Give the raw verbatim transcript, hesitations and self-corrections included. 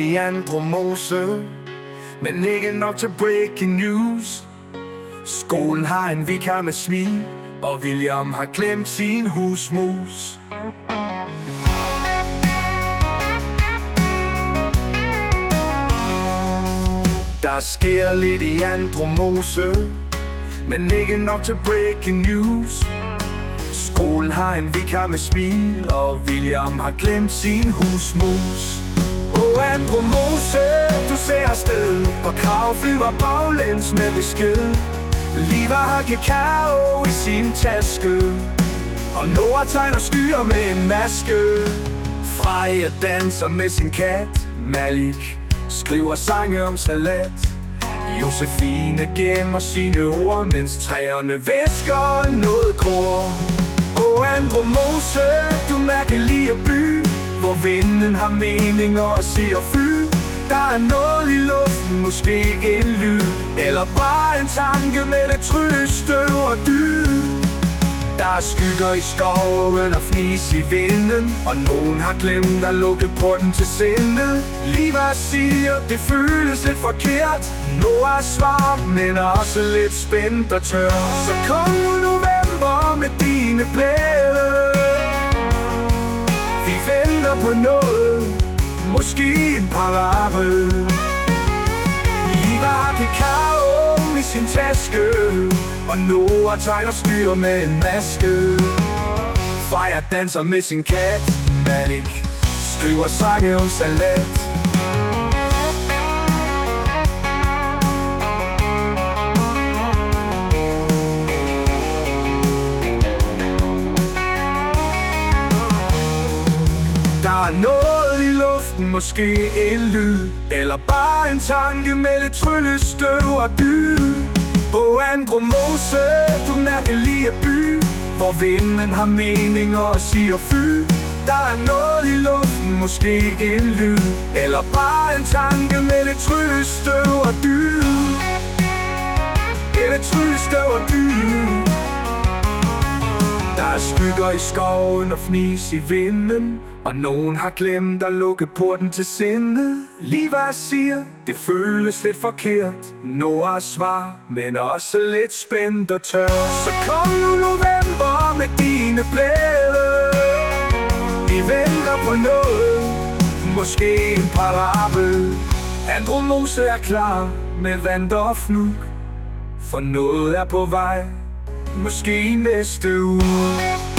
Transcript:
i Andromose, men ikke nok til breaking news. Skolen har en vikar med smil, og William har glemt sin husmus. Der sker lidt i Andromose, men ikke nok til breaking news. Skolen har en vikar med smil, og William har glemt sin husmus. Åh, Andromose, du ser afsted, og Krav flyver baglæns med besked. Liva har kakao i sin taske, og Noah tegner skyer med en maske. Freja danser med sin kat, Malik skriver sange om salat. Josefine gemmer sine ord, mens træerne væsker noget gror. Åh, Andromose, du mærkelige by, hvor vinden har meninger og siger fy. Der er noget i luften, måske en lyd, eller bare en tanke med lidt tryllestøv og dyd. Der er skygger i skoven og fnis i vinden, og nogen har glemt at lukke porten til sindet. Liva siger, det føles lidt forkert. Noah svarer, men også lidt spændt og tør. Så kom nu november med dine blæde. Vi venter på noget, måske en parabel. Liva har kakao i sin taske, og Noah tegner skyer med en maske. Freja danser med sin kat, Malik skriver sange om salat. Der er noget i luften, måske en lyd, eller bare en tanke med lidt tryllestøv og dyd. Åh, Andromose, du mærkelige by, hvor vinden har meninger og siger fy. Der er noget i luften, måske en lyd, eller bare en tanke med lidt tryllestøv og dyd. Lidt tryllestøv og dyd. Der er skygger i skoven og fnis i vinden, og nogen har glemt at lukke porten til sindet. Liva siger, det føles lidt forkert. Noah svar, men også lidt spændt og tør. Så kom nu november med dine blæde. Vi venter på noget, måske en parabel. Andromose er klar med vand og fnug, for noget er på vej, måske næste uge.